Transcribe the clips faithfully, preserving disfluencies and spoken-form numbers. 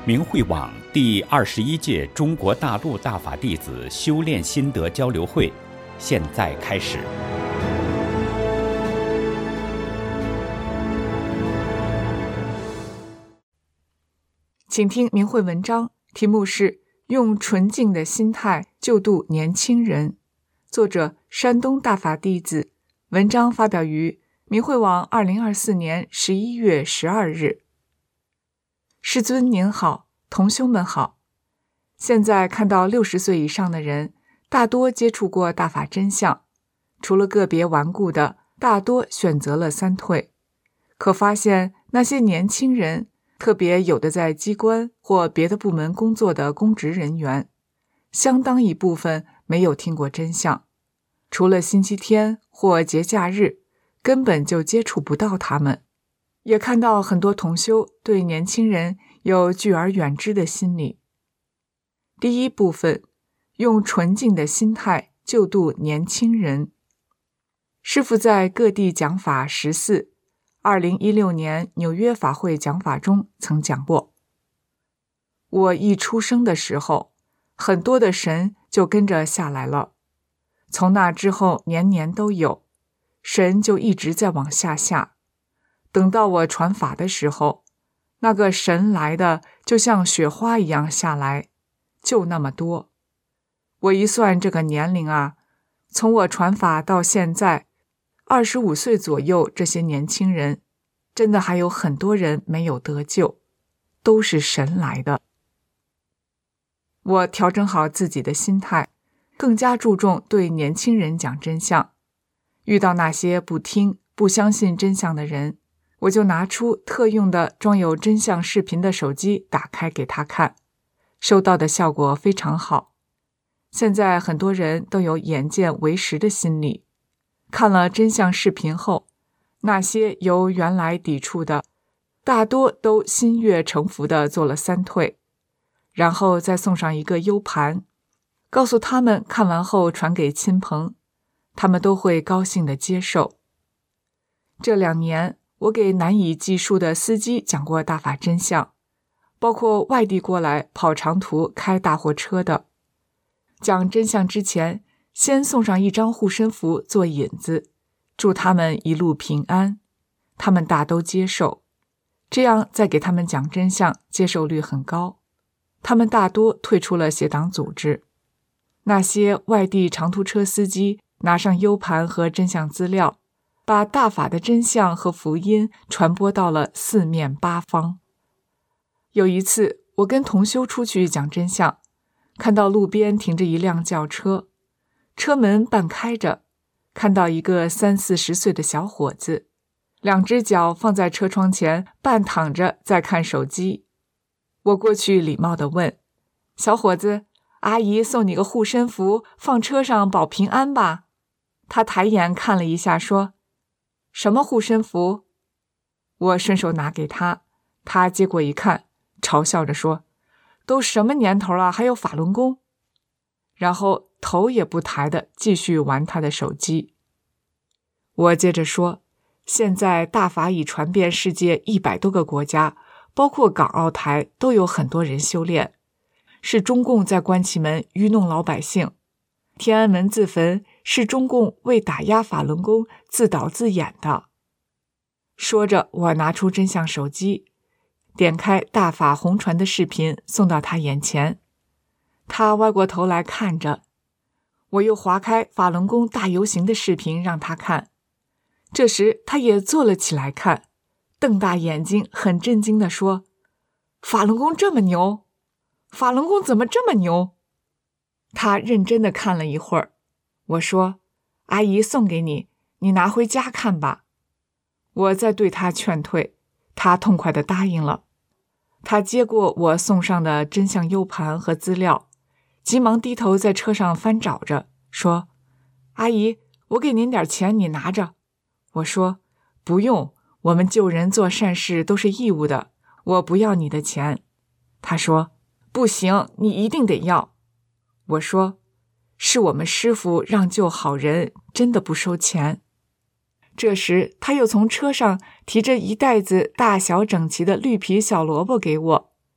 明慧网第二十一届中国大陆大法弟子修炼心得交流会现在开始。 请听明慧文章，题目是用纯净的心态救度年轻人，作者山东大法弟子，文章发表于明慧网二零二四年十一月十二日。师尊您好，同修们好。现在看到六十岁以上的人大多接触过大法真相，除了个别顽固的，大多选择了三退。可发现那些年轻人，特别有的在机关或别的部门工作的公职人员，相当一部分没有听过真相，除了星期天或节假日，根本就接触不到他们。也看到很多同修对年轻人有拒而远之的心理。第一部分，用纯净的心态救度年轻人。师父在各地讲法十四，二零一六年纽约法会讲法中曾讲过，我一出生的时候，很多的神就跟着下来了，从那之后年年都有，神就一直在往下下。等到我传法的时候，那个神来的就像雪花一样下来，就那么多。我一算这个年龄啊，从我传法到现在，二十五岁左右，这些年轻人，真的还有很多人没有得救，都是神来的。我调整好自己的心态，更加注重对年轻人讲真相。遇到那些不听、不相信真相的人，我就拿出特用的装有真相视频的手机打开给他看，收到的效果非常好。现在很多人都有眼见为实的心理，看了真相视频后，那些由原来抵触的，大多都心悦诚服地做了三退，然后再送上一个 U 盘，告诉他们看完后传给亲朋，他们都会高兴地接受。这两年我给难以计数的司机讲过大法真相，包括外地过来跑长途开大货车的。讲真相之前，先送上一张护身符做引子，祝他们一路平安，他们大都接受。这样再给他们讲真相，接受率很高。他们大多退出了邪党组织。那些外地长途车司机拿上 U 盘和真相资料，把大法的真相和福音传播到了四面八方。有一次，我跟同修出去讲真相，看到路边停着一辆轿车，车门半开着，看到一个三四十岁的小伙子，两只脚放在车窗前，半躺着在看手机。我过去礼貌地问，小伙子，阿姨送你个护身符，放车上保平安吧。他抬眼看了一下，说，什么护身符？我顺手拿给他，他接过一看，嘲笑着说，都什么年头了，还有法轮功？然后头也不抬地继续玩他的手机。我接着说，现在大法已传遍世界一百多个国家，包括港澳台都有很多人修炼，是中共在关起门愚弄老百姓。天安门自焚是中共为打压法轮功自导自演的。说着，我拿出真相手机，点开大法红传的视频送到他眼前。他歪过头来看着，我又划开法轮功大游行的视频让他看。这时他也坐了起来看，瞪大眼睛很震惊地说，法轮功这么牛？法轮功怎么这么牛？他认真地看了一会儿，我说，阿姨送给你，你拿回家看吧。我再对他劝退，他痛快地答应了。他接过我送上的真相 U 盘和资料，急忙低头在车上翻找着，说，阿姨，我给您点钱，你拿着。我说，不用，我们救人做善事都是义务的，我不要你的钱。他说，不行，你一定得要。我说，是我们师父让救好人，真的不收钱。这时他又从车上提着一袋子大小整齐的绿皮小萝卜给我，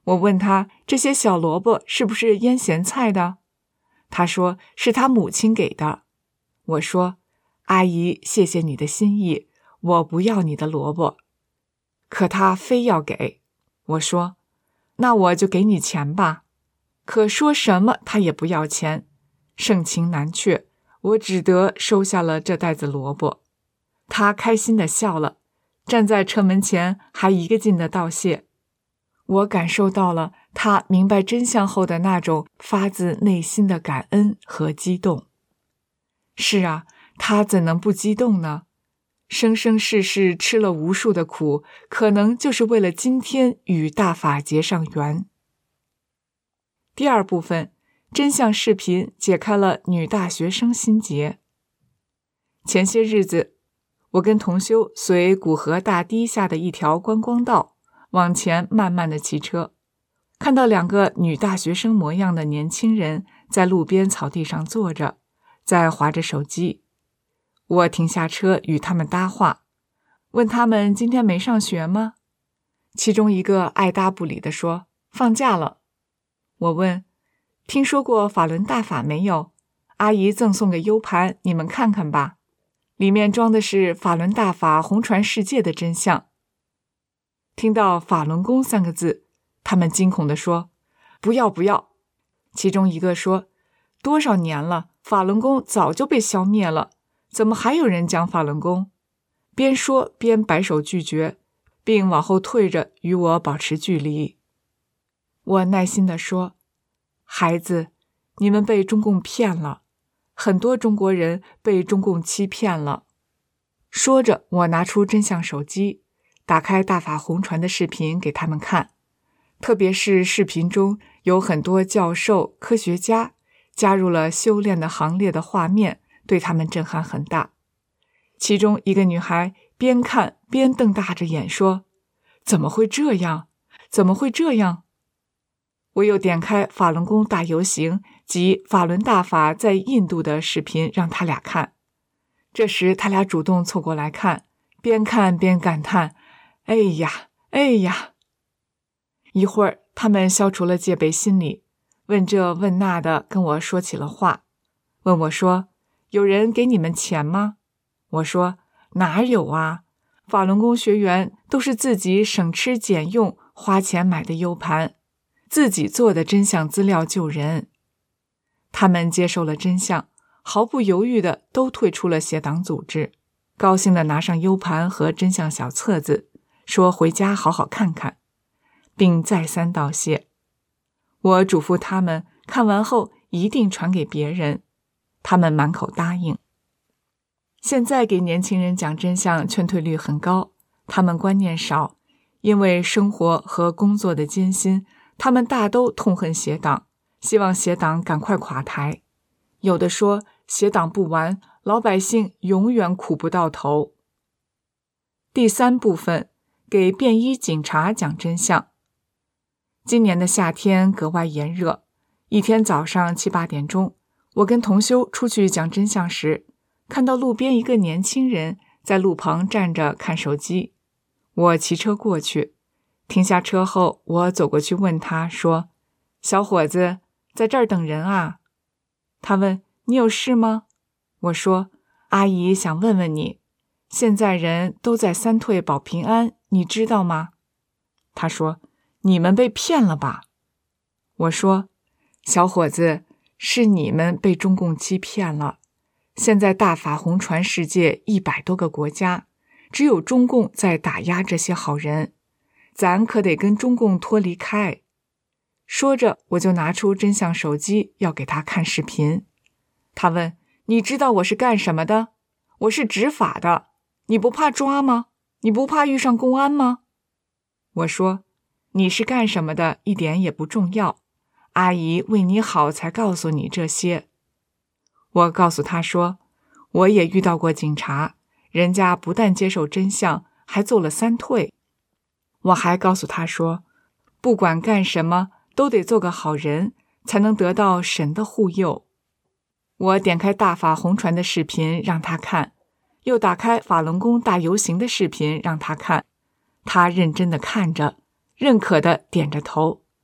我问他这些小萝卜是不是腌咸菜的？他说是他母亲给的。我说，阿姨，谢谢你的心意，我不要你的萝卜。可他非要给。我说，那我就给你钱吧。可说什么他也不要钱，盛情难却，我只得收下了这袋子萝卜。他开心地笑了，站在车门前还一个劲地道谢。我感受到了他明白真相后的那种发自内心的感恩和激动。是啊，他怎能不激动呢？生生世世吃了无数的苦，可能就是为了今天与大法结上缘。第二部分，真相视频解开了女大学生心结。前些日子，我跟同修随古河大堤下的一条观光道往前慢慢地骑车，看到两个女大学生模样的年轻人在路边草地上坐着，在滑着手机。我停下车与他们搭话，问他们今天没上学吗？其中一个爱搭不理地说，放假了。我问，听说过法轮大法没有？阿姨赠送个 U 盘，你们看看吧，里面装的是法轮大法红传世界的真相。听到法轮功三个字，他们惊恐地说，不要不要。其中一个说，多少年了，法轮功早就被消灭了，怎么还有人讲法轮功？边说边摆手拒绝，并往后退着与我保持距离。我耐心地说，孩子，你们被中共骗了，很多中国人被中共欺骗了。说着，我拿出真相手机，打开大法红传的视频给他们看，特别是视频中有很多教授、科学家加入了修炼的行列的画面，对他们震撼很大。其中一个女孩边看边瞪大着眼说，怎么会这样？怎么会这样？我又点开法轮功大游行及法轮大法在印度的视频让他俩看。这时他俩主动凑过来看，边看边感叹，哎呀，哎呀。一会儿他们消除了戒备心理，问这问那的跟我说起了话，问我说，有人给你们钱吗？我说，哪有啊，法轮功学员都是自己省吃俭用花钱买的 U 盘，自己做的真相资料救人。他们接受了真相，毫不犹豫的都退出了邪党组织，高兴地拿上 U 盘和真相小册子，说回家好好看看，并再三道谢。我嘱咐他们看完后一定传给别人，他们满口答应。现在给年轻人讲真相劝退率很高，他们观念少，因为生活和工作的艰辛，他们大都痛恨邪党，希望邪党赶快垮台。有的说，邪党不完，老百姓永远苦不到头。第三部分，给便衣警察讲真相。今年的夏天格外炎热，一天早上七八点钟，我跟同修出去讲真相时，看到路边一个年轻人在路旁站着看手机。我骑车过去，停下车后，我走过去问他说，小伙子，在这儿等人啊？他问，你有事吗？我说，阿姨想问问你，现在人都在三退保平安，你知道吗？他说，你们被骗了吧？我说，小伙子，是你们被中共欺骗了。现在大法红传世界一百多个国家，只有中共在打压这些好人，咱可得跟中共脱离开。说着，我就拿出真相手机要给他看视频。他问，你知道我是干什么的？我是执法的，你不怕抓吗？你不怕遇上公安吗？我说，你是干什么的一点也不重要，阿姨为你好才告诉你这些。我告诉他说，我也遇到过警察，人家不但接受真相，还做了三退。我还告诉他说，不管干什么都得做个好人，才能得到神的护佑。我点开大法红传的视频让他看，又打开法轮功大游行的视频让他看。他认真地看着，认可地点着头，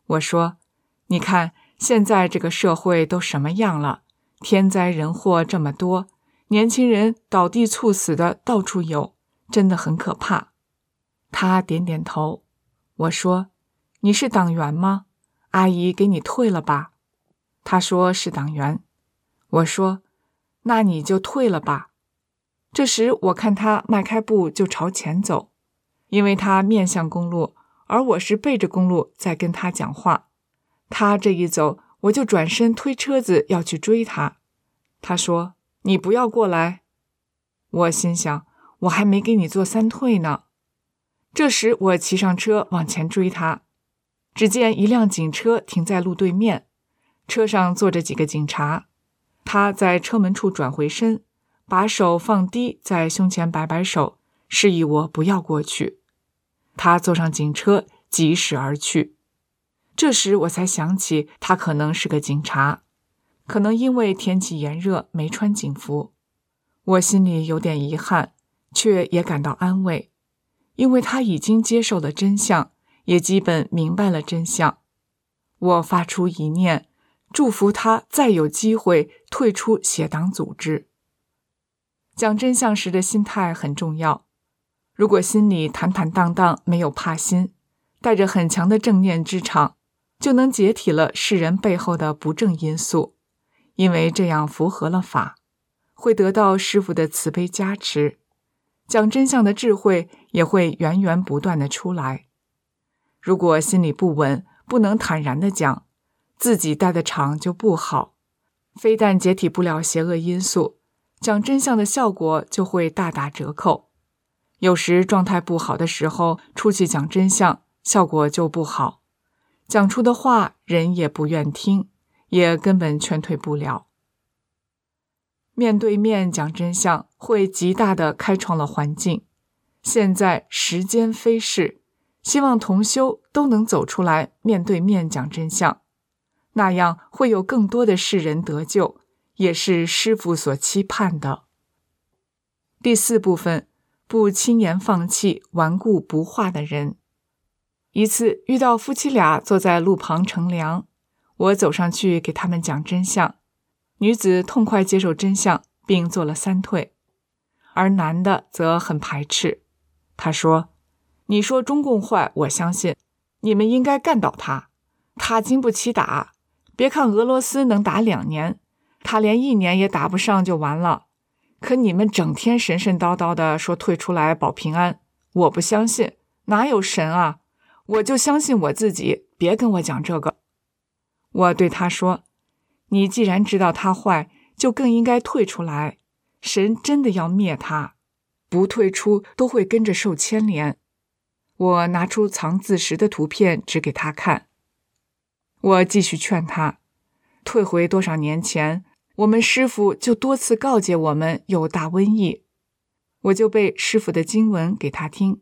我说，你看，现在这个社会都什么样了，天灾人祸这么多，年轻人倒地猝死的到处有，真的很可怕。他点点头。我说，你是党员吗？阿姨给你退了吧。他说是党员。我说，那你就退了吧。这时我看他迈开步就朝前走，因为他面向公路，而我是背着公路在跟他讲话。他这一走，我就转身推车子要去追他。他说，你不要过来。我心想，我还没给你做三退呢。这时我骑上车往前追他，只见一辆警车停在路对面，车上坐着几个警察。他在车门处转回身，把手放低在胸前摆摆手，示意我不要过去。他坐上警车疾驶而去。这时我才想起他可能是个警察，可能因为天气炎热没穿警服。我心里有点遗憾，却也感到安慰，因为他已经接受了真相，也基本明白了真相。我发出一念，祝福他再有机会退出邪党组织。讲真相时的心态很重要，如果心里坦坦荡荡，没有怕心，带着很强的正念之场，就能解体了世人背后的不正因素，因为这样符合了法，会得到师父的慈悲加持，讲真相的智慧也会源源不断的出来。如果心里不稳，不能坦然的讲，自己带的场就不好，非但解体不了邪恶因素，讲真相的效果就会大打折扣。有时状态不好的时候，出去讲真相，效果就不好，讲出的话人也不愿听，也根本劝退不了。面对面讲真相，会极大地开创了环境。现在时间飞逝，希望同修都能走出来，面对面讲真相，那样会有更多的世人得救，也是师父所期盼的。第四部分，不轻言放弃顽固不化的人。一次遇到夫妻俩坐在路旁乘凉，我走上去给他们讲真相，女子痛快接受真相，并做了三退，而男的则很排斥。他说，你说中共坏，我相信，你们应该干倒他，他经不起打，别看俄罗斯能打两年，他连一年也打不上就完了，可你们整天神神叨叨的说退出来保平安，我不相信，哪有神啊，我就相信我自己，别跟我讲这个。我对他说，你既然知道他坏，就更应该退出来，神真的要灭他，不退出都会跟着受牵连。我拿出藏字石的图片指给他看。我继续劝他，退回多少年前，我们师父就多次告诫我们有大瘟疫。我就背师父的经文给他听。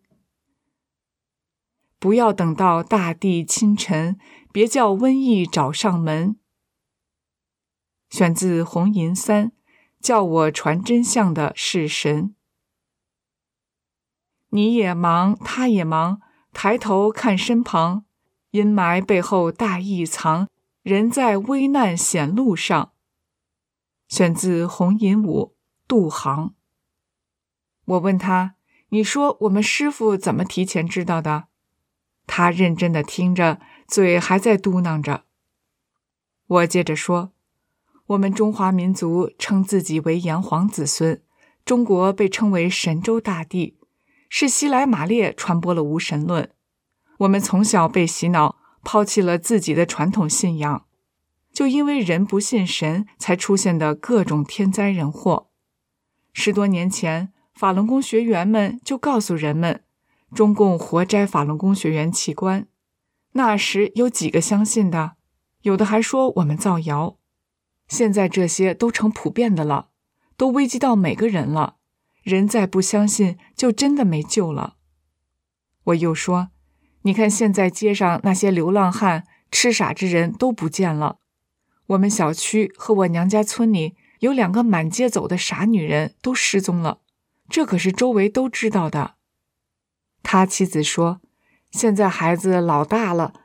不要等到大地侵沉，别叫瘟疫找上门。选自红银三，叫我传真相的是神。你也忙，他也忙，抬头看身旁，阴霾背后大义藏，人在危难险路上。选自红银五，渡航。我问他，你说我们师父怎么提前知道的？他认真地听着，嘴还在嘟囔着。我接着说，我们中华民族称自己为炎黄子孙，中国被称为神州大地，是西来马列传播了无神论。我们从小被洗脑，抛弃了自己的传统信仰，就因为人不信神，才出现的各种天灾人祸。十多年前，法轮功学员们就告诉人们，中共活摘法轮功学员器官。那时有几个相信的？有的还说我们造谣。现在这些都成普遍的了，都危及到每个人了，人再不相信，就真的没救了。我又说，你看现在街上那些流浪汉、痴傻之人都不见了。我们小区和我娘家村里有两个满街走的傻女人都失踪了，这可是周围都知道的。他妻子说，现在孩子老大了，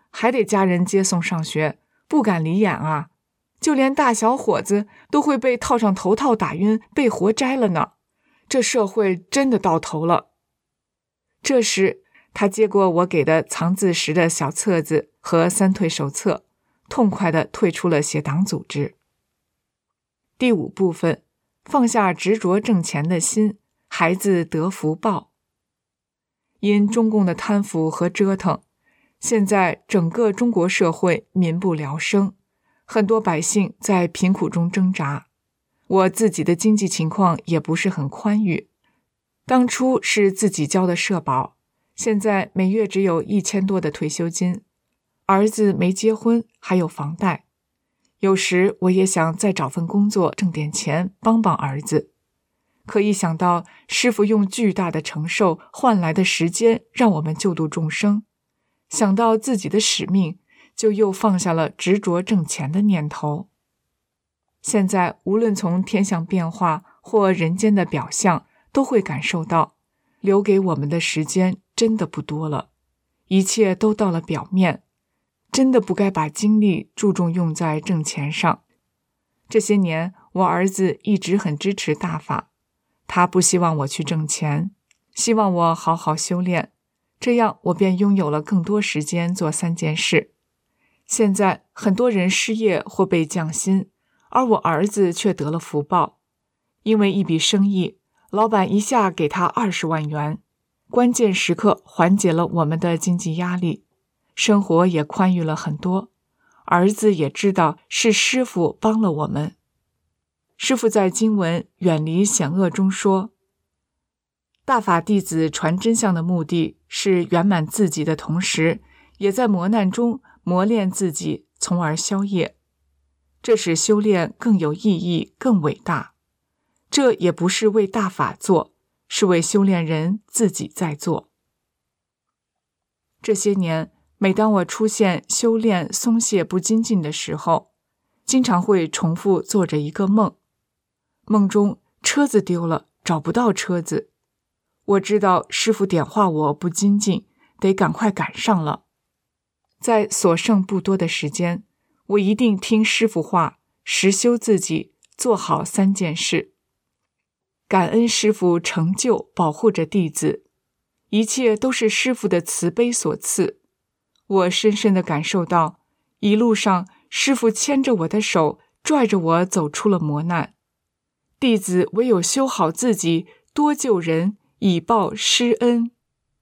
还得家人接送上学，不敢离眼啊。就连大小伙子都会被套上头套打晕，被活摘了呢。这社会真的到头了。这时，他接过我给的藏字时的小册子和三退手册，痛快地退出了写党组织。第五部分，放下执着挣钱的心，孩子得福报。因中共的贪腐和折腾，现在整个中国社会民不聊生，很多百姓在贫苦中挣扎。我自己的经济情况也不是很宽裕，当初是自己交的社保，现在每月只有一千多的退休金，儿子没结婚，还有房贷。有时我也想再找份工作挣点钱，帮帮儿子。可一想到师父用巨大的承受换来的时间让我们救度众生，想到自己的使命，就又放下了执着挣钱的念头。现在无论从天象变化或人间的表象，都会感受到留给我们的时间真的不多了，一切都到了表面，真的不该把精力注重用在挣钱上。这些年我儿子一直很支持大法，他不希望我去挣钱，希望我好好修炼，这样我便拥有了更多时间做三件事。现在很多人失业或被降薪，而我儿子却得了福报，因为一笔生意，老板一下给他二十万元，关键时刻缓解了我们的经济压力，生活也宽裕了很多。儿子也知道是师父帮了我们。师父在经文《远离险恶》中说，大法弟子传真相的目的是圆满自己的同时，也在磨难中磨练自己，从而消业。这使修炼更有意义，更伟大。这也不是为大法做，是为修炼人自己在做。这些年，每当我出现修炼松懈不精进的时候，经常会重复做着一个梦。梦中车子丢了，找不到车子。我知道师父点化我不精进，得赶快赶上了。在所剩不多的时间，我一定听师父话，实修自己，做好三件事。感恩师父成就保护着弟子，一切都是师父的慈悲所赐。我深深地感受到，一路上师父牵着我的手，拽着我走出了磨难。弟子唯有修好自己，多救人，以报师恩。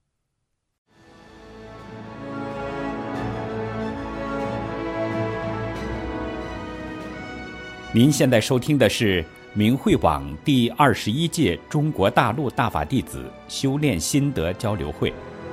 您现在收听的是明慧网第二十一届中国大陆大法弟子修炼心得交流会。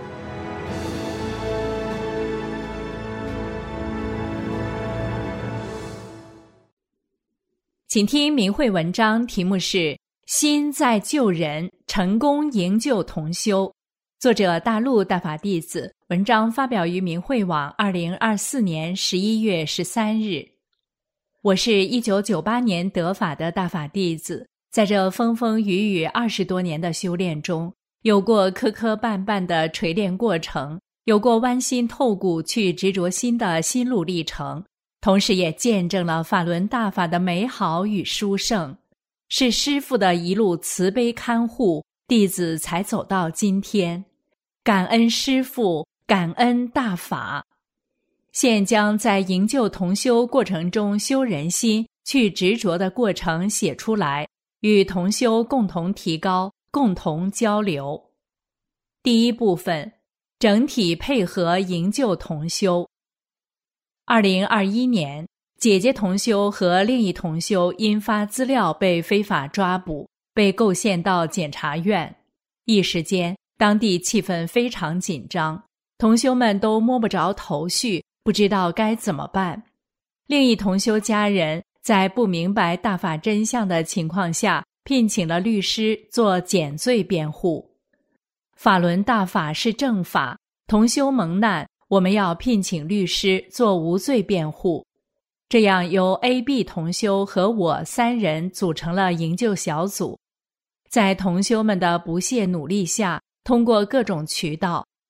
请听明慧文章，题目是心在救人，成功营救同修。作者大陆大法弟子，文章发表于明慧网二零二四年十一月十三日。我是一九九八年得法的大法弟子，在这风风雨雨二十多年的修炼中，有过磕磕绊绊的锤炼过程，有过剜心透骨去执着心的心路历程，同时也见证了法轮大法的美好与殊胜。是师父的一路慈悲看护，弟子才走到今天。感恩师父，感恩大法。现将在营救同修过程中修人心、去执着的过程写出来，与同修共同提高，共同交流。第一部分，整体配合营救同修。二零二一年，姐姐同修和另一同修因发资料被非法抓捕，被构陷到检察院。一时间，当地气氛非常紧张，同修们都摸不着头绪，不知道该怎么办。另一同修家人在不明白大法真相的情况下，聘请了律师做减罪辩护。法轮大法是正法，同修蒙难，我们要聘请律师做无罪辩护。这样由 A、B 同修和我三人组成了营救小组。在同修们的不懈努力下，通过各种渠道，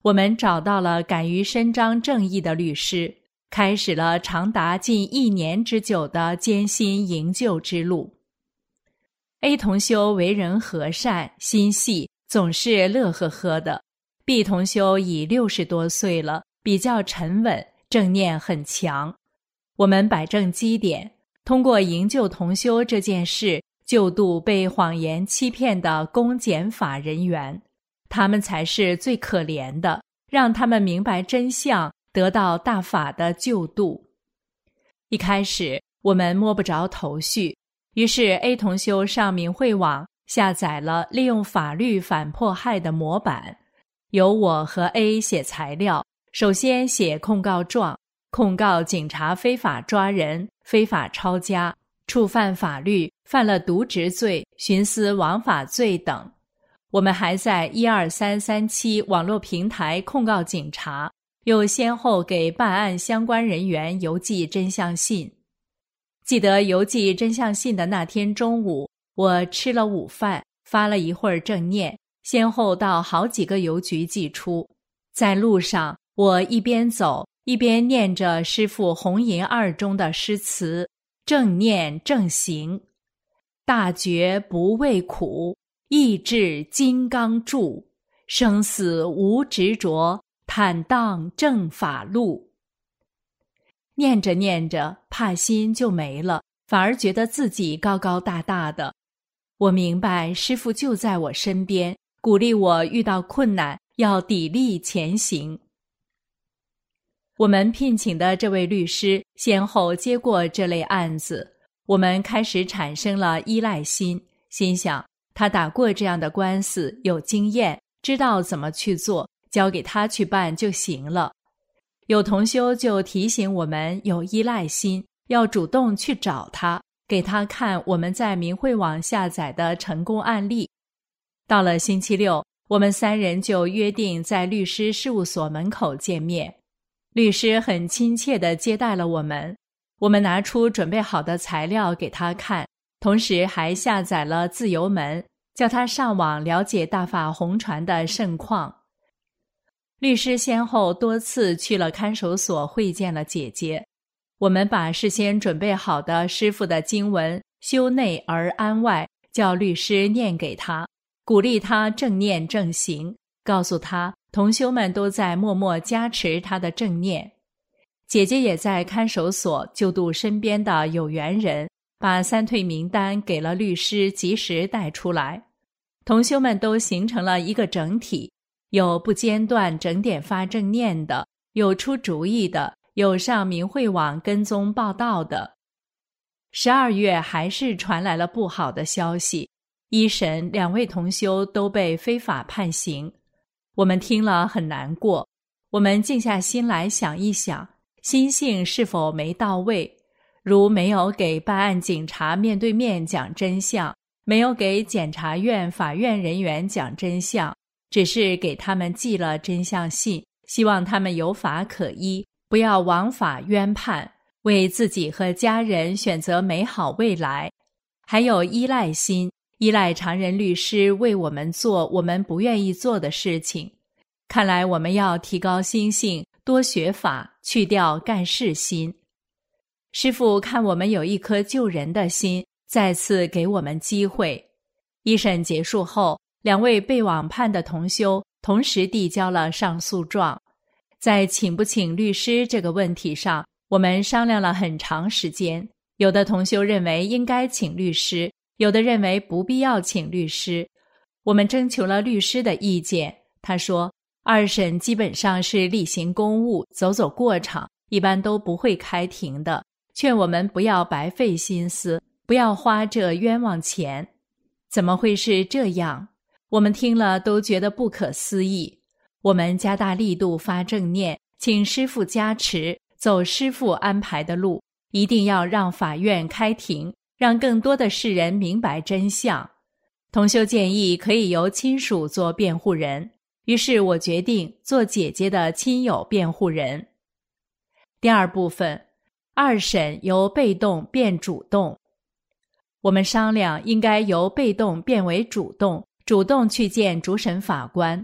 我们找到了敢于伸张正义的律师，开始了长达近一年之久的艰辛营救之路。A 同修为人和善心细，总是乐呵呵的。B 同修已六十多岁了，比较沉稳，正念很强。我们摆正基点，通过营救同修这件事，救度被谎言欺骗的公检法人员，他们才是最可怜的，让他们明白真相，得到大法的救度。一开始我们摸不着头绪，于是 A 同修上明慧网下载了利用法律反迫害的模板，由我和 A 写材料，首先写控告状，控告警察非法抓人、非法抄家、触犯法律、犯了渎职罪、徇私枉法罪等。我们还在一二三三七网络平台控告警察，又先后给办案相关人员邮寄真相信。记得邮寄真相信的那天中午，我吃了午饭，发了一会儿正念，先后到好几个邮局寄出。在路上，我一边走一边念着师父红银二中的诗词：正念正行，大觉不畏苦，意志金刚柱，生死无执着，坦荡正法路。念着念着，怕心就没了，反而觉得自己高高大大的。我明白师父就在我身边，鼓励我遇到困难要砥砺前行。我们聘请的这位律师先后接过这类案子，我们开始产生了依赖心，心想他打过这样的官司，有经验，知道怎么去做，交给他去办就行了。有同修就提醒我们有依赖心，要主动去找他，给他看我们在明慧网下载的成功案例。到了星期六，我们三人就约定在律师事务所门口见面。律师很亲切地接待了我们，我们拿出准备好的材料给他看，同时还下载了自由门，叫他上网了解大法红传的盛况。律师先后多次去了看守所会见了姐姐，我们把事先准备好的师父的经文修内而安外，叫律师念给他，鼓励他正念正行，告诉他同修们都在默默加持他的正念。姐姐也在看守所救度身边的有缘人，把三退名单给了律师，及时带出来。同修们都形成了一个整体，有不间断整点发正念的，有出主意的，有上明慧网跟踪报道的。十二月还是传来了不好的消息，一审两位同修都被非法判刑。我们听了很难过，我们静下心来想一想，心性是否没到位，如没有给办案警察面对面讲真相，没有给检察院法院人员讲真相，只是给他们寄了真相信，希望他们有法可依，不要枉法冤判，为自己和家人选择美好未来。还有依赖心，依赖常人律师为我们做我们不愿意做的事情。看来我们要提高心性，多学法，去掉干事心。师父看我们有一颗救人的心，再次给我们机会。一审结束后，两位被网判的同修同时递交了上诉状。在请不请律师这个问题上，我们商量了很长时间。有的同修认为应该请律师，有的认为不必要请律师。我们征求了律师的意见，他说二审基本上是例行公务，走走过场，一般都不会开庭的，劝我们不要白费心思，不要花这冤枉钱。怎么会是这样？我们听了都觉得不可思议。我们加大力度发正念，请师父加持，走师父安排的路，一定要让法院开庭，让更多的世人明白真相。同修建议可以由亲属做辩护人，于是我决定做姐姐的亲友辩护人。第二部分，二审由被动变主动。我们商量应该由被动变为主动，主动去见主审法官。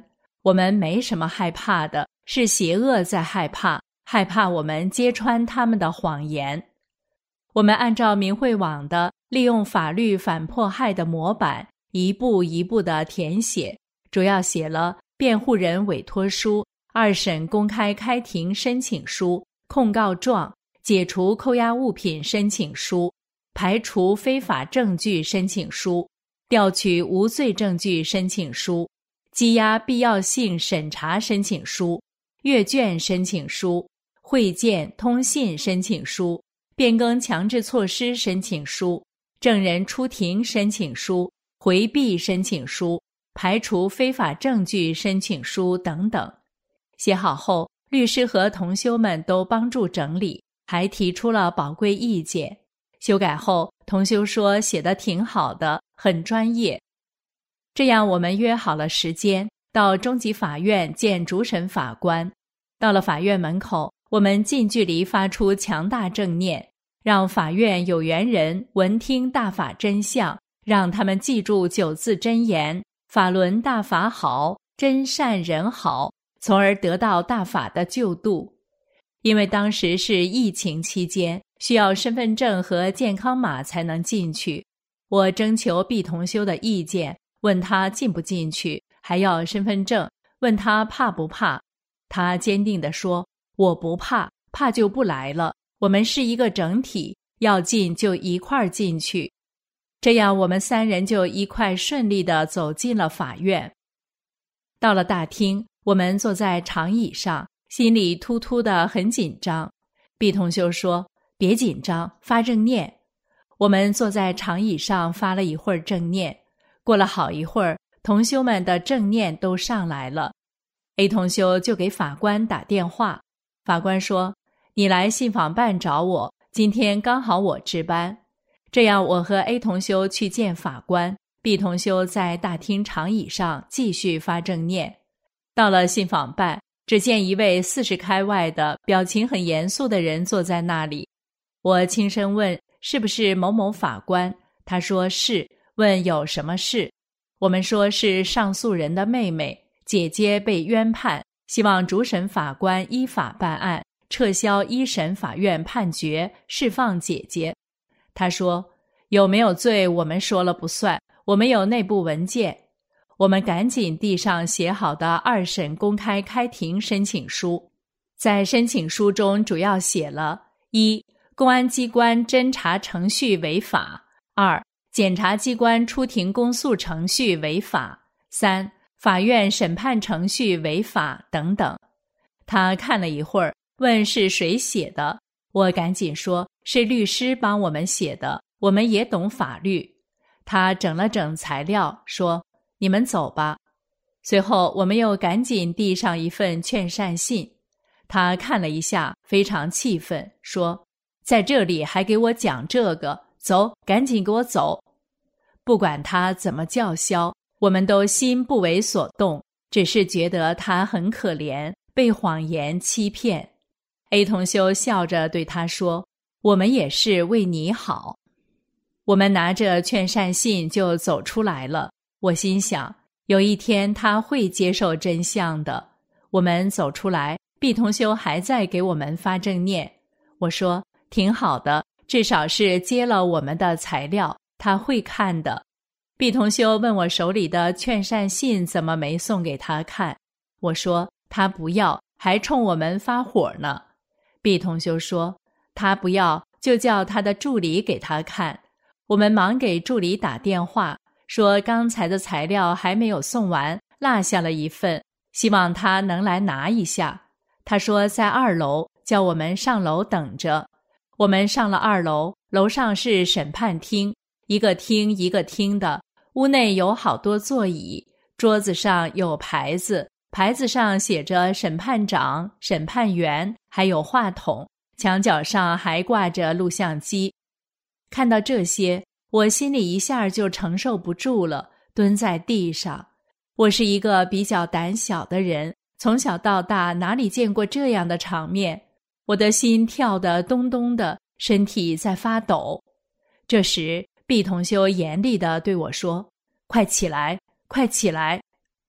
我们没什么害怕的，是邪恶在害怕，害怕我们揭穿他们的谎言。我们按照明慧网的利用法律反迫害的模板，一步一步地填写，主要写了辩护人委托书、二审公开开庭申请书、控告状、解除扣押物品申请书、排除非法证据申请书、调取无罪证据申请书、羁押必要性审查申请书、阅卷申请书、会见通信申请书、变更强制措施申请书、证人出庭申请书、回避申请书、排除非法证据申请书等等。写好后，律师和同修们都帮助整理，还提出了宝贵意见。修改后，同修说写得挺好的，很专业。这样我们约好了时间，到中级法院见主审法官。到了法院门口，我们近距离发出强大正念，让法院有缘人闻听大法真相，让他们记住九字真言：法轮大法好，真善人好，从而得到大法的救度。因为当时是疫情期间，需要身份证和健康码才能进去。我征求毕同修的意见，问他进不进去，还要身份证，问他怕不怕。他坚定地说，我不怕，怕就不来了，我们是一个整体，要进就一块儿进去。这样我们三人就一块顺利地走进了法院。到了大厅，我们坐在长椅上，心里突突的很紧张。毕同修说，别紧张，发正念。我们坐在长椅上发了一会儿正念，过了好一会儿，同修们的正念都上来了。A 同修就给法官打电话，法官说，你来信访办找我，今天刚好我值班。这样我和 A 同修去见法官， B 同修在大厅长椅上继续发正念。到了信访办，只见一位四十开外的表情很严肃的人坐在那里。我轻声问，是不是某某法官？他说是，问有什么事？我们说是上诉人的妹妹，姐姐被冤判，希望主审法官依法办案，撤销一审法院判决，释放姐姐。他说，有没有罪我们说了不算，我们有内部文件。我们赶紧递上写好的二审公开开庭申请书。在申请书中主要写了：一、公安机关侦查程序违法；二、检察机关出庭公诉程序违法；三、法院审判程序违法等等。他看了一会儿，问是谁写的，我赶紧说是律师帮我们写的，我们也懂法律。他整了整材料，说你们走吧。随后我们又赶紧递上一份劝善信。他看了一下，非常气愤，说在这里还给我讲这个，走，赶紧给我走。不管他怎么叫嚣，我们都心不为所动，只是觉得他很可怜，被谎言欺骗。A 同修笑着对他说，我们也是为你好。我们拿着劝善信就走出来了。我心想，有一天他会接受真相的。我们走出来，毕同修还在给我们发正念。我说，挺好的，至少是接了我们的材料，他会看的。毕同修问我手里的劝善信怎么没送给他看。我说，他不要，还冲我们发火呢。毕同修说，他不要，就叫他的助理给他看。我们忙给助理打电话，说刚才的材料还没有送完，落下了一份，希望他能来拿一下。他说在二楼，叫我们上楼等着。我们上了二楼，楼上是审判厅，一个厅一个厅的，屋内有好多座椅，桌子上有牌子，牌子上写着审判长、审判员，还有话筒，墙角上还挂着录像机。看到这些，我心里一下就承受不住了，蹲在地上。我是一个比较胆小的人，从小到大哪里见过这样的场面，我的心跳得咚咚的，身体在发抖。这时毕同修严厉地对我说，快起来，快起来。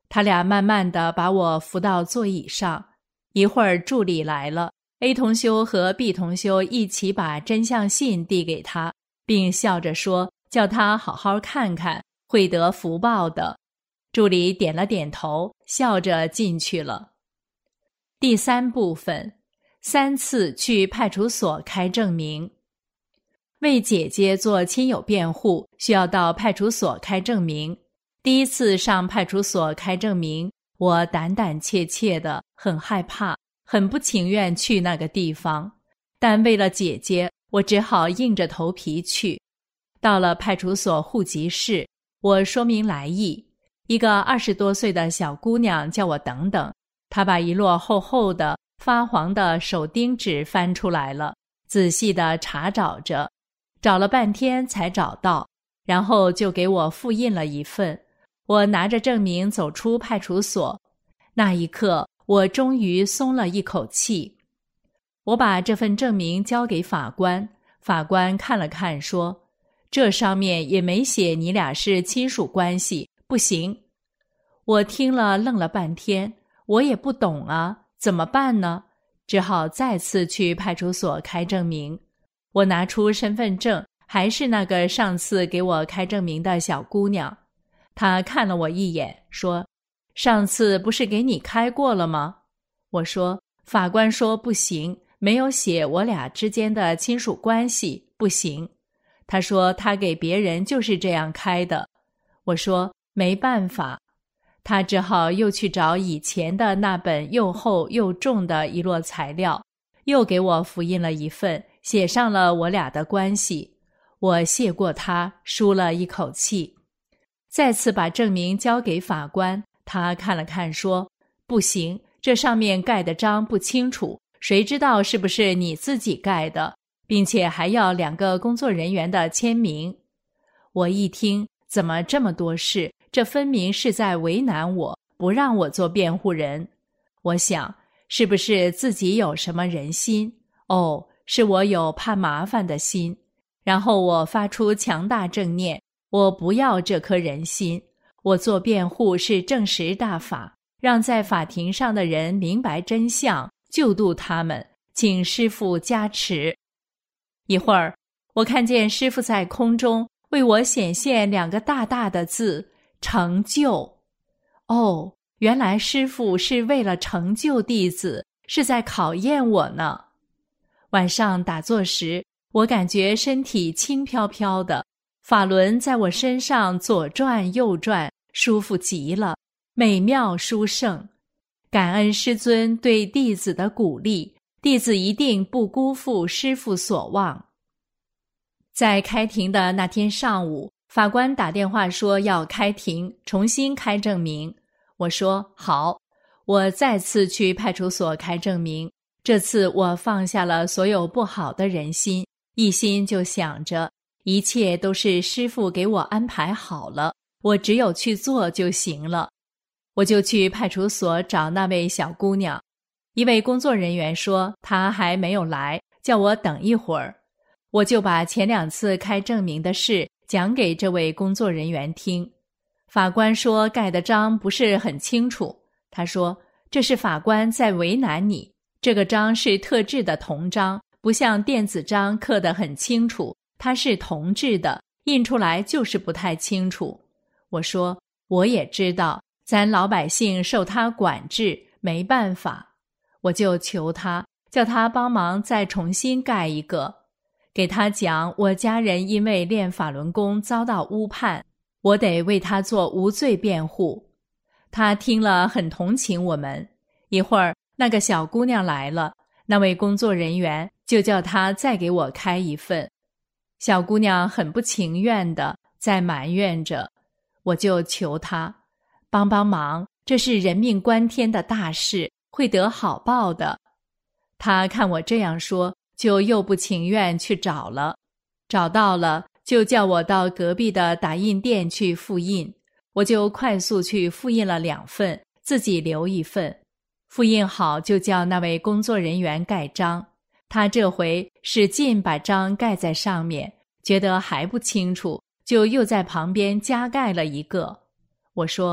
他俩慢慢地把我扶到座椅上。一会儿助理来了， A 同修和 B 同修一起把真相信递给他，并笑着说叫他好好看看，会得福报的。助理点了点头，笑着进去了。第三部分，三次去派出所开证明。为姐姐做亲友辩护，需要到派出所开证明。第一次上派出所开证明，我胆胆怯怯的，很害怕，很不情愿去那个地方。但为了姐姐，我只好硬着头皮去。到了派出所户籍室，我说明来意。一个二十多岁的小姑娘叫我等等，她把一摞厚厚的发黄的手钉纸翻出来了，仔细地查找着，找了半天才找到，然后就给我复印了一份。我拿着证明走出派出所，那一刻我终于松了一口气。我把这份证明交给法官，法官看了看说，这上面也没写你俩是亲属关系，不行。我听了愣了半天，我也不懂啊，怎么办呢？只好再次去派出所开证明。我拿出身份证，还是那个上次给我开证明的小姑娘。她看了我一眼，说，上次不是给你开过了吗？我说，法官说不行，没有写我俩之间的亲属关系，不行。他说他给别人就是这样开的。我说没办法。他只好又去找以前的那本又厚又重的一摞材料，又给我复印了一份，写上了我俩的关系。我谢过他，舒了一口气。再次把证明交给法官，他看了看说，不行，这上面盖的章不清楚，谁知道是不是你自己盖的，并且还要两个工作人员的签名。我一听，怎么这么多事？这分明是在为难我，不让我做辩护人。我想，是不是自己有什么人心？哦，是我有怕麻烦的心。然后我发出强大正念，我不要这颗人心。我做辩护是正实大法，让在法庭上的人明白真相，救度他们，请师父加持。一会儿，我看见师父在空中为我显现两个大大的字，成就。哦，原来师父是为了成就弟子，是在考验我呢。晚上打坐时，我感觉身体轻飘飘的，法轮在我身上左转右转，舒服极了，美妙殊胜。感恩师尊对弟子的鼓励，弟子一定不辜负师父所望。在开庭的那天上午，法官打电话说要开庭，重新开证明。我说好。我再次去派出所开证明，这次我放下了所有不好的人心，一心就想着一切都是师父给我安排好了，我只有去做就行了。我就去派出所找那位小姑娘，一位工作人员说她还没有来，叫我等一会儿。我就把前两次开证明的事讲给这位工作人员听。法官说盖的章不是很清楚，他说这是法官在为难你，这个章是特制的铜章，不像电子章刻得很清楚，它是铜制的，印出来就是不太清楚。我说我也知道，咱老百姓受他管制，没办法。我就求他，叫他帮忙再重新盖一个。给他讲我家人因为练法轮功遭到误判，我得为他做无罪辩护。他听了很同情我们。一会儿那个小姑娘来了，那位工作人员就叫他再给我开一份。小姑娘很不情愿的在埋怨着，我就求她帮帮忙，这是人命关天的大事，会得好报的。她看我这样说，就又不情愿去找了。找到了，就叫我到隔壁的打印店去复印。我就快速去复印了两份，自己留一份。复印好就叫那位工作人员盖章。他这回使劲把章盖在上面，觉得还不清楚，就又在旁边加盖了一个。我说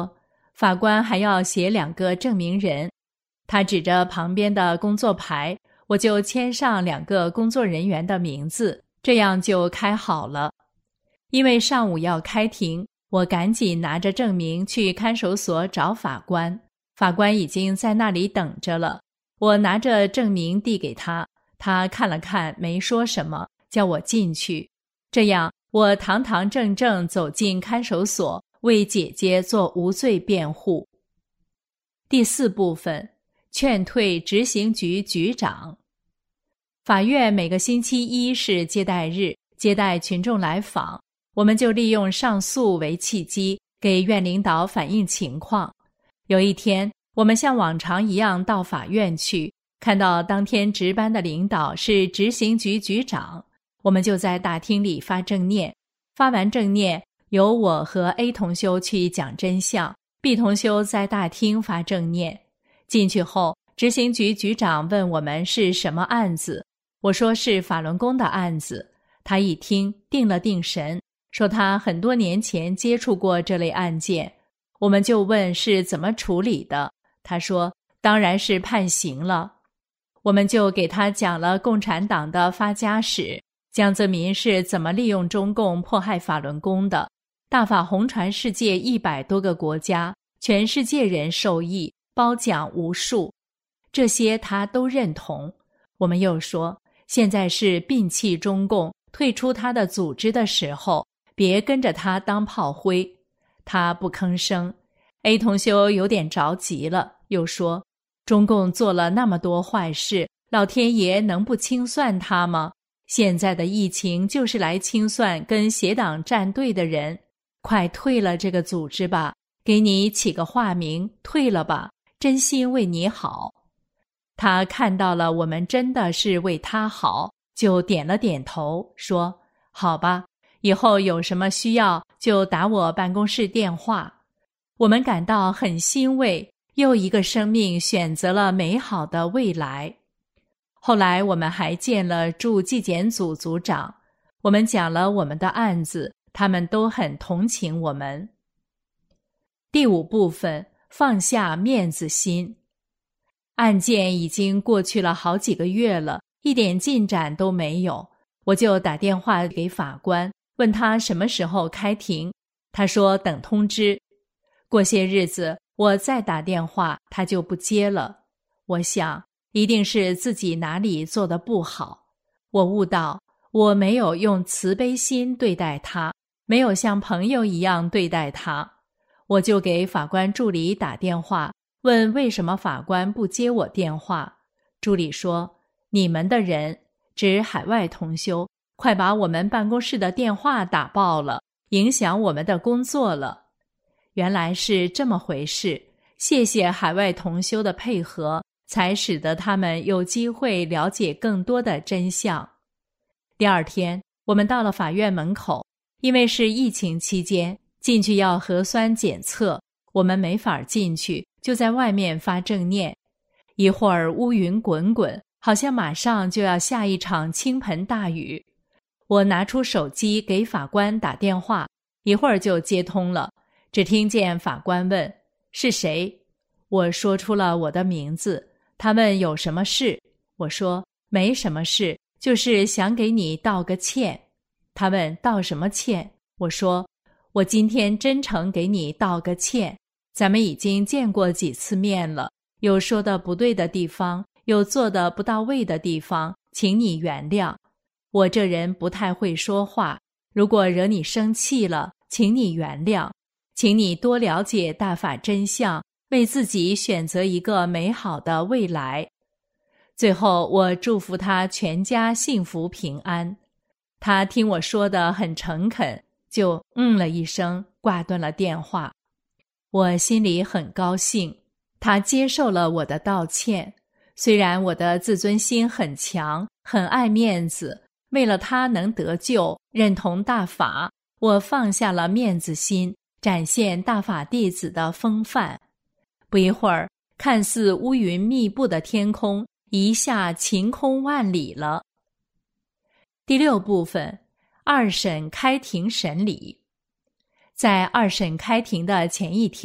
法官还要写两个证明人。他指着旁边的工作牌，我就签上两个工作人员的名字，这样就开好了。因为上午要开庭，我赶紧拿着证明去看守所找法官。法官已经在那里等着了。我拿着证明递给他，他看了看，没说什么，叫我进去。这样，我堂堂正正走进看守所，为姐姐做无罪辩护。第四部分，劝退执行局局长。法院每个星期一是接待日，接待群众来访，我们就利用上诉为契机，给院领导反映情况。有一天，我们像往常一样到法院去，看到当天值班的领导是执行局局长，我们就在大厅里发正念。发完正念，由我和 A 同修去讲真相， B 同修在大厅发正念。进去后，执行局局长问我们是什么案子，我说是法轮功的案子。他一听，定了定神，说他很多年前接触过这类案件。我们就问是怎么处理的，他说当然是判刑了。我们就给他讲了共产党的发家史，江泽民是怎么利用中共迫害法轮功的，大法红传世界一百多个国家，全世界人受益，褒奖无数，这些他都认同。我们又说，现在是摒弃中共，退出他的组织的时候，别跟着他当炮灰。他不吭声。 A 同修有点着急了，又说，中共做了那么多坏事，老天爷能不清算他吗？现在的疫情就是来清算跟邪党站队的人，快退了这个组织吧，给你起个化名，退了吧，真心为你好。他看到了我们真的是为他好，就点了点头，说好吧，以后有什么需要就打我办公室电话。我们感到很欣慰，又一个生命选择了美好的未来。后来我们还见了驻纪检组组长，我们讲了我们的案子，他们都很同情我们。第五部分，放下面子心。案件已经过去了好几个月了，一点进展都没有。我就打电话给法官，问他什么时候开庭，他说等通知。过些日子我再打电话，他就不接了。我想一定是自己哪里做得不好。我悟到我没有用慈悲心对待他，没有像朋友一样对待他。我就给法官助理打电话，问为什么法官不接我电话。助理说，你们的人，指海外同修，快把我们办公室的电话打爆了，影响我们的工作了。原来是这么回事，谢谢海外同修的配合，才使得他们有机会了解更多的真相。第二天，我们到了法院门口，因为是疫情期间，进去要核酸检测，我们没法进去，就在外面发正念。一会儿乌云滚滚，好像马上就要下一场倾盆大雨。我拿出手机给法官打电话，一会儿就接通了。只听见法官问，是谁？我说出了我的名字。他问有什么事？我说没什么事，就是想给你道个歉。他问道什么歉？我说我今天真诚给你道个歉，咱们已经见过几次面了，有说的不对的地方，有做的不到位的地方，请你原谅。我这人不太会说话，如果惹你生气了，请你原谅。请你多了解大法真相，为自己选择一个美好的未来。最后我祝福他全家幸福平安。他听我说得很诚恳，就嗯了一声，挂断了电话。我心里很高兴，他接受了我的道歉。虽然我的自尊心很强，很爱面子，为了他能得救，认同大法，我放下了面子心，展现大法弟子的风范。不一会儿，看似乌云密布的天空一下晴空万里了。第六部分，二审开庭审理。在二审开庭的前一天，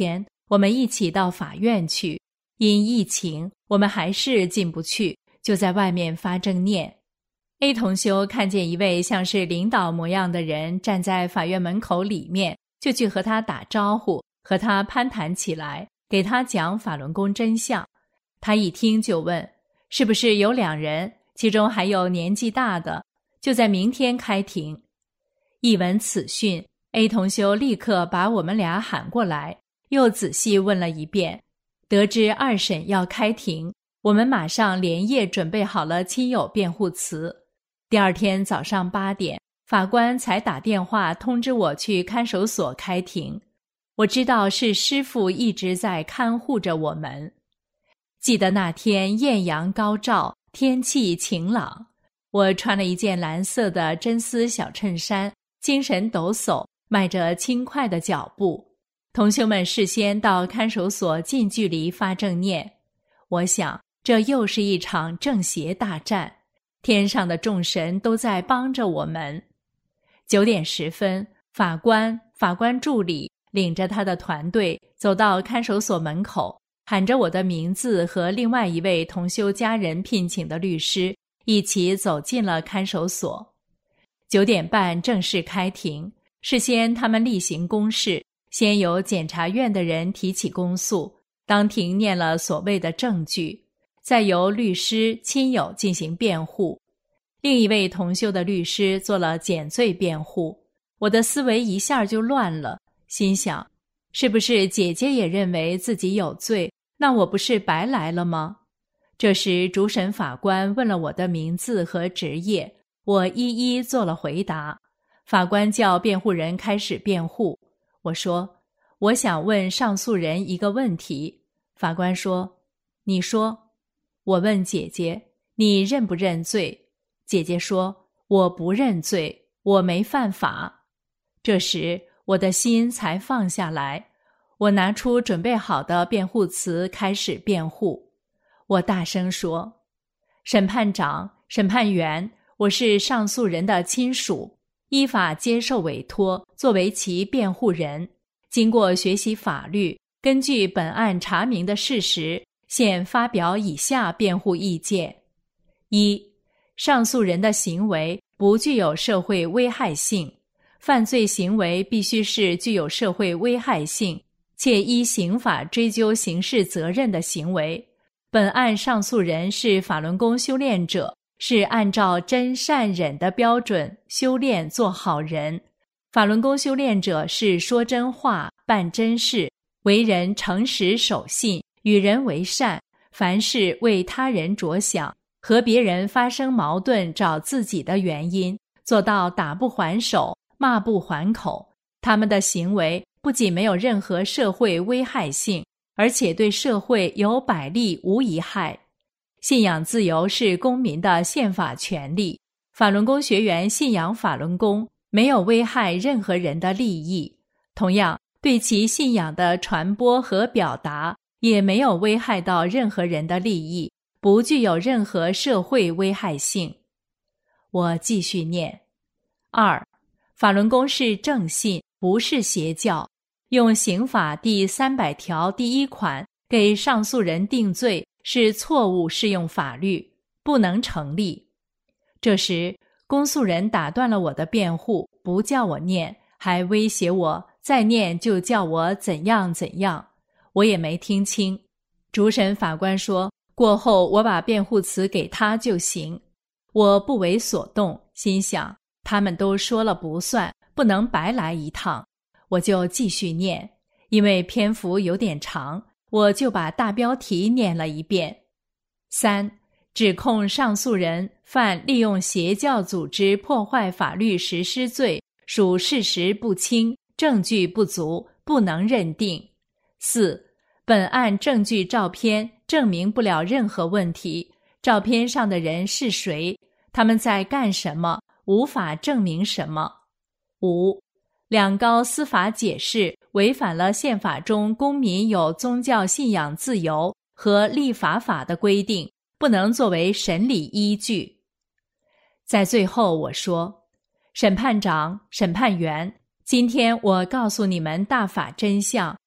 我们一起到法院去。因疫情，我们还是进不去，就在外面发正念。A 同修看见一位像是领导模样的人站在法院门口里面，就去和他打招呼，和他攀谈起来，给他讲法轮功真相。他一听就问，是不是有两人，其中还有年纪大的，就在明天开庭。一闻此讯， A 同修立刻把我们俩喊过来，又仔细问了一遍。得知二审要开庭，我们马上连夜准备好了亲友辩护词。第二天早上八点，法官才打电话通知我去看守所开庭。我知道是师父一直在看护着我们。记得那天艳阳高照，天气晴朗，我穿了一件蓝色的真丝小衬衫，精神抖擞，迈着轻快的脚步。同修们事先到看守所近距离发正念，我想这又是一场正邪大战，天上的众神都在帮着我们。九点十分，法官、法官助理领着他的团队走到看守所门口，喊着我的名字和另外一位同修家人聘请的律师一起走进了看守所。九点半正式开庭，事先他们例行公事，先由检察院的人提起公诉，当庭念了所谓的证据，再由律师、亲友进行辩护。另一位同修的律师做了减罪辩护。我的思维一下就乱了，心想，是不是姐姐也认为自己有罪，那我不是白来了吗？这时主审法官问了我的名字和职业，我一一做了回答。法官叫辩护人开始辩护。我说，我想问上诉人一个问题。法官说，你说。我问姐姐，你认不认罪？姐姐说，我不认罪，我没犯法。这时我的心才放下来，我拿出准备好的辩护词开始辩护。我大声说，审判长、审判员，我是上诉人的亲属，依法接受委托，作为其辩护人。经过学习法律，根据本案查明的事实，现发表以下辩护意见：一、上诉人的行为不具有社会危害性，犯罪行为必须是具有社会危害性，且依刑法追究刑事责任的行为。本案上诉人是法轮功修炼者，是按照真善忍的标准修炼做好人。法轮功修炼者是说真话、办真事，为人诚实守信，与人为善，凡事为他人着想，和别人发生矛盾找自己的原因，做到打不还手，骂不还口。他们的行为不仅没有任何社会危害性，而且对社会有百利无一害。信仰自由是公民的宪法权利，法轮功学员信仰法轮功，没有危害任何人的利益，同样对其信仰的传播和表达也没有危害到任何人的利益，不具有任何社会危害性。我继续念。二、法轮功是正信，不是邪教。用刑法第三百条第一款给上诉人定罪是错误适用法律，不能成立。这时公诉人打断了我的辩护，不叫我念，还威胁我再念就叫我怎样怎样，我也没听清。主审法官说，过后我把辩护词给他就行。我不为所动，心想他们都说了不算，不能白来一趟，我就继续念。因为篇幅有点长，我就把大标题念了一遍。三、指控上诉人犯利用邪教组织破坏法律实施罪，属事实不清，证据不足，不能认定。四、本案证据照片证明不了任何问题，照片上的人是谁，他们在干什么，无法证明什么。五、两高司法解释违反了宪法中公民有宗教信仰自由和立法法的规定，不能作为审理依据。在最后我说，审判长、审判员，今天我告诉你们大法真相，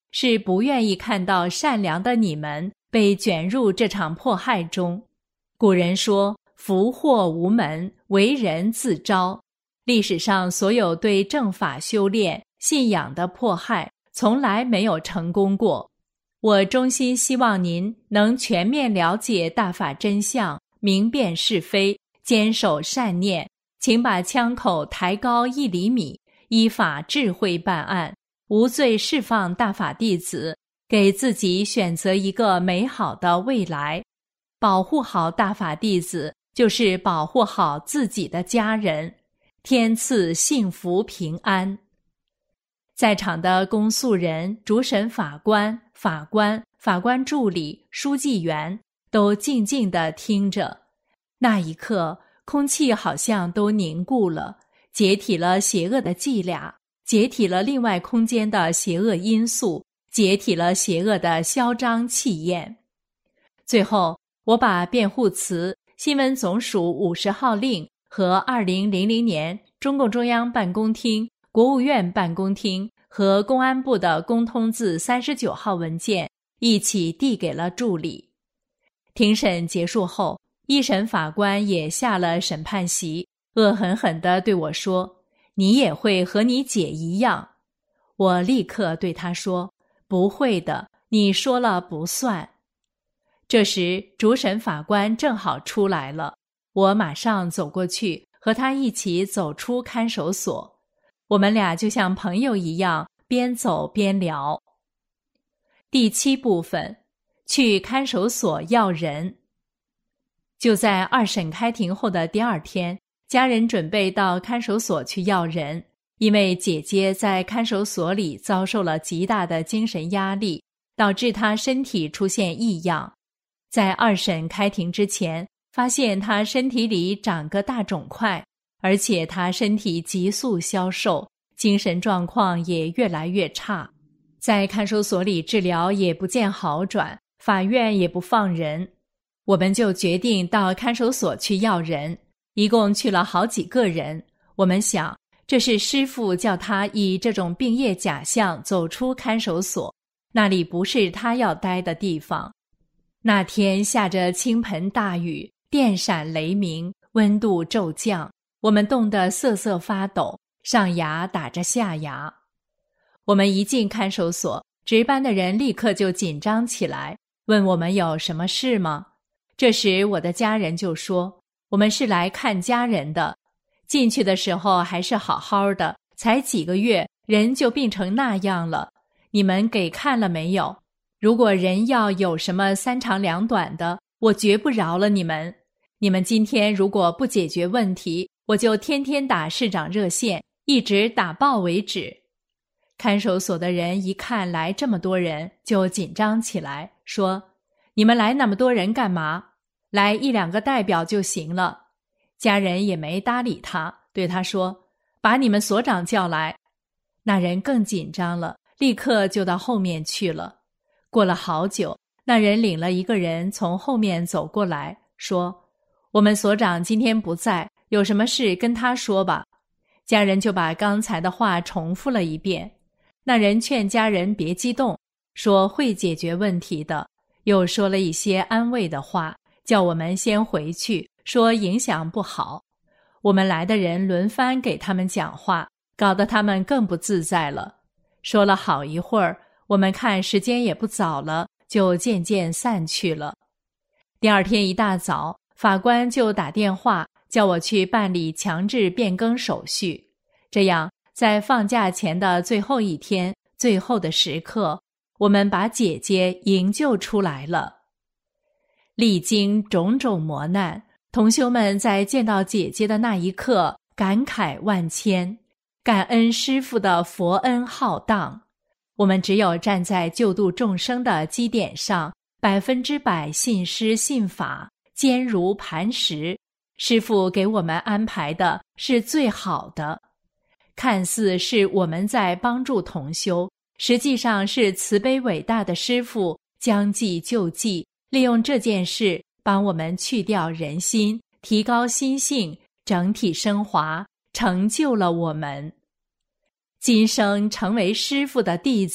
是不愿意看到善良的你们被卷入这场迫害中。古人说，福祸无门，为人自招。历史上所有对正法修炼、信仰的迫害，从来没有成功过。我衷心希望您能全面了解大法真相，明辨是非，坚守善念，请把枪口抬高一厘米，依法智慧办案，无罪释放大法弟子，给自己选择一个美好的未来。保护好大法弟子，就是保护好自己的家人，天赐幸福平安。在场的公诉人、主审法官、法官、法官助理、书记员都静静地听着。那一刻，空气好像都凝固了，解体了邪恶的伎俩，解体了另外空间的邪恶因素，解体了邪恶的嚣张气焰。最后，我把辩护词、新闻总署五十号令和二零零零年中共中央办公厅、国务院办公厅和公安部的公通字三十九号文件一起递给了助理。庭审结束后，一审法官也下了审判席，恶狠狠地对我说：“你也会和你姐一样。”我立刻对他说：“不会的，你说了不算。”这时，主审法官正好出来了，我马上走过去，和他一起走出看守所。我们俩就像朋友一样，边走边聊。第七部分，去看守所要人。就在二审开庭后的第二天，家人准备到看守所去要人，因为姐姐在看守所里遭受了极大的精神压力，导致她身体出现异样。在二审开庭之前，发现她身体里长个大肿块，而且她身体急速消瘦，精神状况也越来越差。在看守所里治疗也不见好转，法院也不放人。我们就决定到看守所去要人，一共去了好几个人。我们想，这是师父叫他以这种病业假象走出看守所，那里不是他要待的地方。那天下着倾盆大雨，电闪雷鸣，温度骤降，我们冻得瑟瑟发抖，上牙打着下牙。我们一进看守所，值班的人立刻就紧张起来，问我们有什么事吗？这时我的家人就说，我们是来看家人的，进去的时候还是好好的，才几个月，人就病成那样了，你们给看了没有？如果人要有什么三长两短的，我绝不饶了你们。你们今天如果不解决问题，我就天天打市长热线，一直打爆为止。看守所的人一看来这么多人，就紧张起来，说：“你们来那么多人干嘛？来一两个代表就行了。”家人也没搭理他，对他说：“把你们所长叫来。”那人更紧张了，立刻就到后面去了。过了好久，那人领了一个人从后面走过来，说：“我们所长今天不在，有什么事跟他说吧。”家人就把刚才的话重复了一遍。那人劝家人别激动，说会解决问题的，又说了一些安慰的话，叫我们先回去，说影响不好。我们来的人轮番给他们讲话，搞得他们更不自在了。说了好一会儿，我们看时间也不早了，就渐渐散去了。第二天一大早，法官就打电话叫我去办理强制变更手续。这样，在放假前的最后一天，最后的时刻，我们把姐姐营救出来了。历经种种磨难，同修们在见到姐姐的那一刻，感慨万千，感恩师父的佛恩浩荡。我们只有站在救度众生的基点上，百分之百信师信法，坚如磐石。师父给我们安排的是最好的，看似是我们在帮助同修，实际上是慈悲伟大的师父将计就计，利用这件事帮我们去掉人心，提高心性，整体升华，成就了我们。今生成为师父的弟子，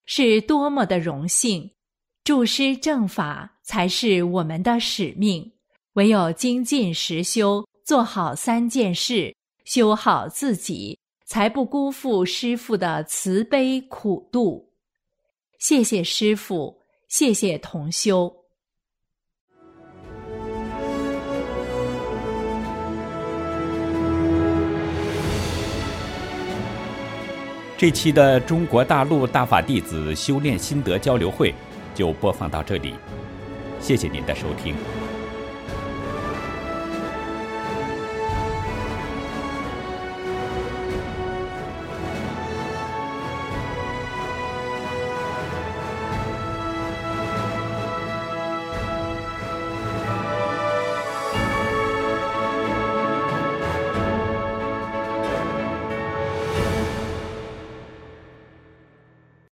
是多么的荣幸！注师正法才是我们的使命，唯有精进实修，做好三件事，修好自己，才不辜负师父的慈悲苦度。谢谢师父，谢谢同修。 这期的中国大陆大法弟子修炼心得交流会就播放到这里，谢谢您的收听。